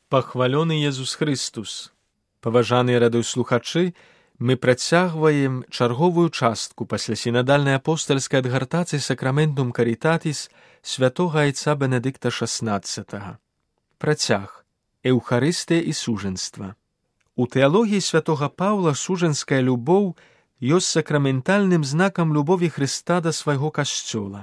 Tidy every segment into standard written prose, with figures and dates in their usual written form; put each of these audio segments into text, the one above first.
Пахвалёны Езус Христус! Паважаныя радыёслухачы, мы працягваем чарговую частку пасля сінадальнай апостальскай адгартацыі Сакраментум Карітатіс святога айца Бенедыкта XVI. Працяг. Еўхарыстыя і сужэнства. У тэалогіі святога Паўла сужэнская любоў ёсць сакраментальным знакам любові Хрыста да свайго касцёла.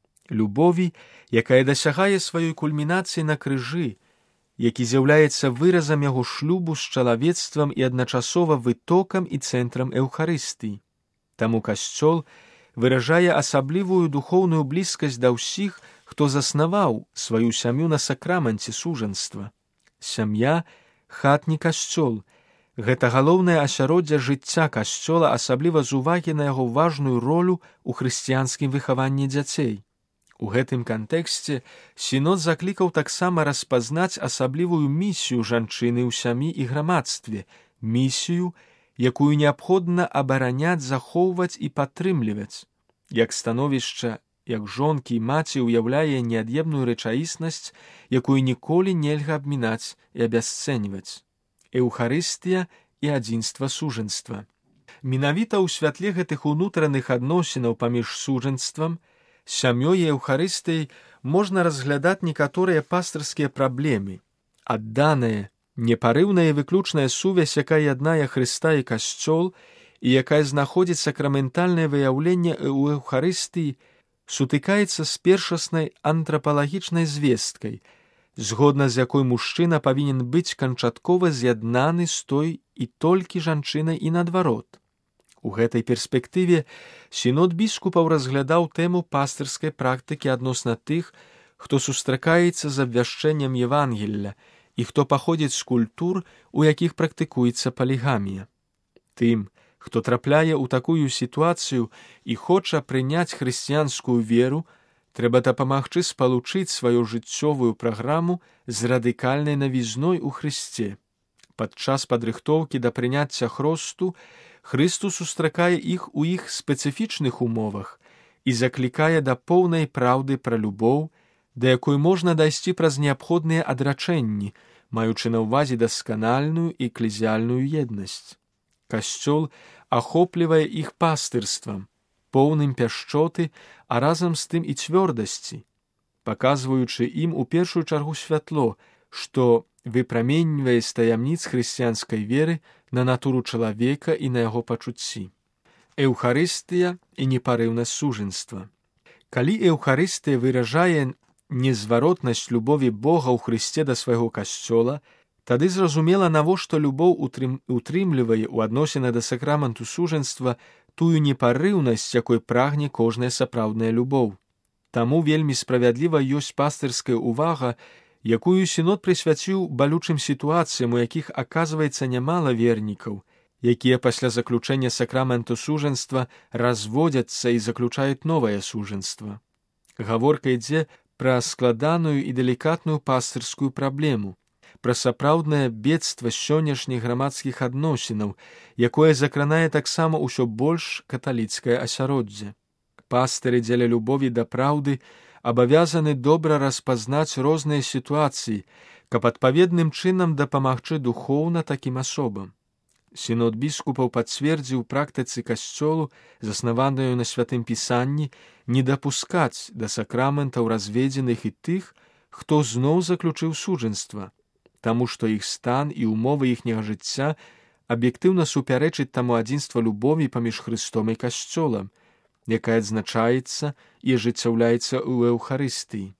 Любові, якая дасягае сваёй кульмінацыі на крыжы, які з'яўляецца выразам яго шлюбу з чалавецтвам і адначасова вытокам і цэнтрам Еўхарыстыі. Таму касцёл выражае асаблівую духоўную блізкасць да ўсіх, хто заснаваў сваю сям'ю на сакраменце сужэнства. Сям'я, хатні касцёл – гэта галоўнае асяроддзе жыцця касцёла, асабліва з увагі на яго важную ролю ў хрысціянскім выхаванні дзяцей. У гэтым кантэксце сінод заклікаў таксама распазнаць асаблівую місію жанчыны ў сям'і і грамадстве, місію, якую неабходна абараняць, захоўваць і падтрымліваць. Як становішча, як жонкі і маці ўяўляе неад'емную рэчаіснасць, якую ніколі нельга абмінаць і абясцэньваць. Еўхарыстыя і адзінства сужэнства. Менавіта ў святле гэтых унутраных адносінаў паміж сужэнствам, сям'ёй і Еўхарыстыяй можна разглядаць некаторыя пастырскія праблемы. Адданая, непарыўная і выключная сувязь, якая яднае Хрыста і касцёл, і якая знаходзіць сакраментальнае выяўленне ў Еўхарыстыі, сутыкаецца з першаснай антрапалагічнай звесткай, згодна з якой мужчына павінен быць канчаткова з'яднаны з той і толькі жанчынай і наадварот. У гэтай перспектыве сінод біскупаў разглядаў тэму пастырскай практыкі адносна тых, хто сустракаецца з абвяшчэннем Евангелля і хто паходзіць з культур, у якіх практыкуецца палігамія. Тым, хто трапляе ў такую сітуацыю і хоча прыняць хрысціянскую веру, трэба дапамагчы спалучыць сваю жыццёвую праграму з радыкальнай навізной у Хрысце. Падчас падрыхтоўкі да прыняцця хросту Хрыстус сустракае іх у іх спецыфічных умовах і заклікае да поўнай праўды пра любоў, да якой можна дайсці праз неабходныя адрачэнні, маючы на ўвазе дасканальную эклезіяльную еднасць. Касцёл ахоплівае іх пастырствам, поўным пяшчоты, а разам з тым і цвёрдасці, паказваючы ім у першую чаргу святло, што выпраменьвае з таямніц хрысціянскай веры на натуру чалавека і на яго пачуцці. Еўхарыстыя і непарыўнасць сужэнства. Калі Еўхарыстыя выражае незваротнасць любові Бога ў Хрысце да свайго касцёла, тады зразумела, навошта любоў утрымлівае ў адносінах да сакраменту сужэнства тую непарыўнасць, якой прагне кожная сапраўдная любоў. Таму вельмі справядліва ёсць пастырская ўвага, якую сінод прысвяціў балючым сітуацыям, у якіх аказваецца нямала вернікаў, якія пасля заключэння сакраменту сужэнства разводзяцца і заключаюць новае сужэнства. Гаворка ідзе пра складаную і далікатную пастырскую праблему, пра сапраўднае бедства сённяшніх грамадскіх адносінаў, якое закранае таксама ўсё больш каталіцкае асяроддзе. Пастыры дзеля любові да праўды абавязаны добра распазнаць розныя сітуацыі, каб адпаведным чынам дапамагчы духоўна такім асобам. Сінод біскупаў пацвердзіў практыцы касцёлу, заснаваную на святым пісанні, не дапускаць да сакраментаў разведзеных і тых, хто зноў заключыў сужэнства, таму што іх стан і ўмовы іхняга жыцця аб'ектыўна супярэчыць таму адзінства любові паміж Хрыстом і касцёлам, якая адзначаецца і ажыццяўляецца ў Еўхарыстыі.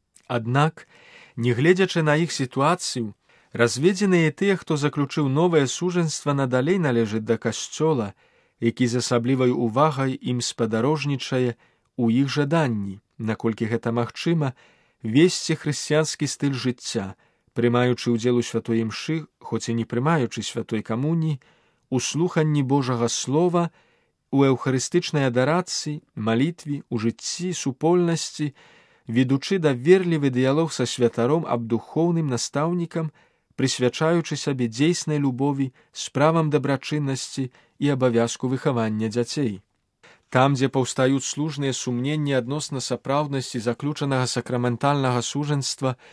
Аднак, нягледзячы на іх сітуацыю, разведзеныя тыя, хто заключыў новае сужэнства, надалей належыць да касцёла, які з асаблівай увагай ім спадарожнічае ў іх жаданні, наколькі гэта магчыма, весці хрысціянскі стыль жыцця, прымаючы ўдзел у святой імшы, хоць і не прымаючы святой камуніі, у слуханні Божага слова, у еўхарыстычнай адарацыі, малітве, у жыцці, супольнасці, ведучы даверлівы дыялог са святаром аб духоўным настаўнікам, прысвячаючы сабе дзейснай любові, справам дабрачыннасці і абавязку выхавання дзяцей. Там, дзе паўстаюць слушныя сумненні адносна сапраўднасці заключанага сакраментальнага сужэнства,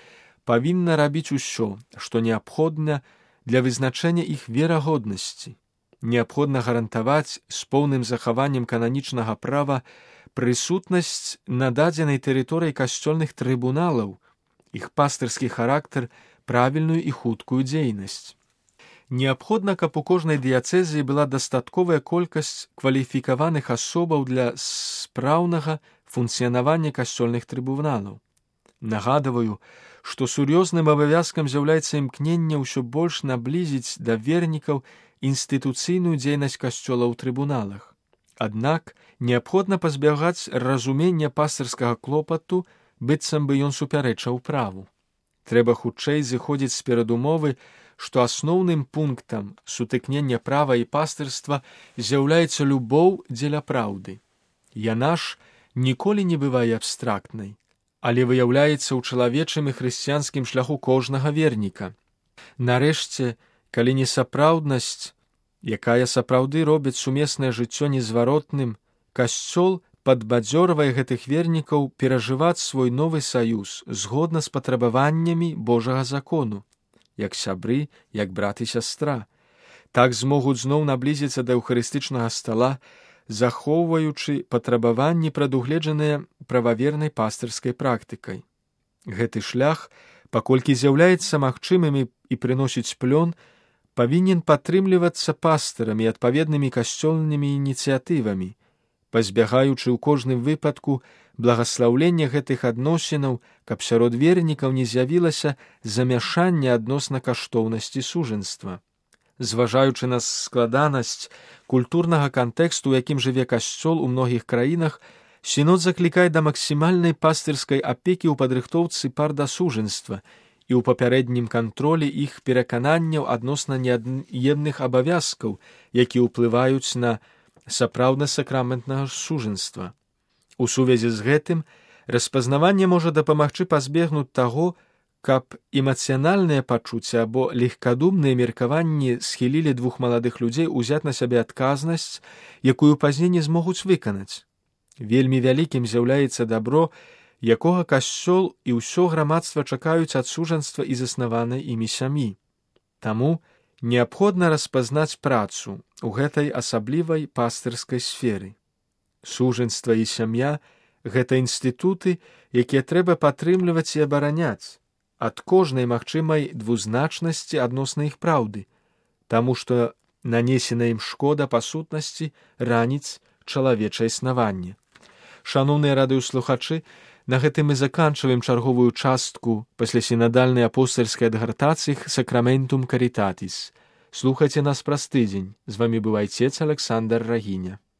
павінна рабіць усё, што неабходна для вызначэння іх верагоднасці. Неабходна гарантаваць з поўным захаваннем кананічнага права прысутнасць на дадзенай тэрыторыі касцёльных трыбуналаў, іх пастырскі характар, правільную і хуткую дзейнасць. Неабходна, каб у кожнай дыяцэзіі была дастатковая колькасць кваліфікаваных асобаў для спраўнага функцыянавання касцёльных трыбуналаў. Нагадваю, што сур'ёзным абавязкам з'яўляецца імкненне ўсё больш наблізіць да вернікаў інстытуцыйную дзейнасць касцёла ў трыбуналах. Аднак неабходна пазбягаць разумення пастырскага клопату, быццам бы ён супярэчаў праву. Трэба хутчэй зыходзіць з перадумовы, што асноўным пунктам сутыкнення права і пастырства з'яўляецца любоў дзеля праўды. Яна ж ніколі не бывае абстрактнай, але выяўляецца ў чалавечым і хрысціянскім шляху кожнага верніка. Нарэшце, калі несапраўднасць, якая сапраўды робіць сумеснае жыццё незваротным, касцёл падбадзёрвае гэтых вернікаў перажываць свой новы саюз згодна з патрабаваннямі Божага закону, як сябры, як брат і сястра. Так змогуць зноў наблізіцца да эўхарыстычнага стала, захоўваючы патрабаванні, прадугледжаныя прававернай пастырскай практыкай. Гэты шлях, паколькі з'яўляецца магчымым і прыносіць плён, павінен падтрымлівацца пастырамі і адпаведнымі касцёльнымі ініцыятывамі, пазбягаючы ў кожным выпадку благаслаўлення гэтых адносінаў, каб сярод вернікаў не з'явілася замяшанне адносна каштоўнасці сужэнства. Зважаючы на складанасць культурнага кантэксту, у якім жыве касцёл у многіх краінах, сінод заклікае да максімальнай пастырскай апекі ў падрыхтоўцы пар да сужэнства і ў папярэднім кантролі іх перакананняў адносна неад'емных абавязкаў, якія ўплываюць на сапраўднасць сакраментнага сужэнства. У сувязі з гэтым распазнаванне можа дапамагчы пазбегнуць таго, каб эмацыянальныя пачуцці або легкадумныя меркаванні схілілі двух маладых людзей узяць на сябе адказнасць, якую пазней не змогуць выканаць. Вельмі вялікім з'яўляецца дабро, якога касцёл і ўсё грамадства чакаюць ад сужанства і заснаванай імі сям'і. Таму неабходна распазнаць працу ў гэтай асаблівай пастырскай сферы. Сужанства і сям'я – гэта інстытуты, якія трэба падтрымліваць і абараняць ад кожнай магчымай двузначнасці адносна іх праўды, таму што нанесена ім шкода па сутнасці раніць чалавечае існаванне. Шаноўныя радыёслухачы, на гэтым мы заканчваем чарговую частку паслясінадальнай апостальскай адгартацыі «Сакраментум Карітатіс». Слухайце нас праз тыдзень. З вамі быў айцец Александр Рагіня.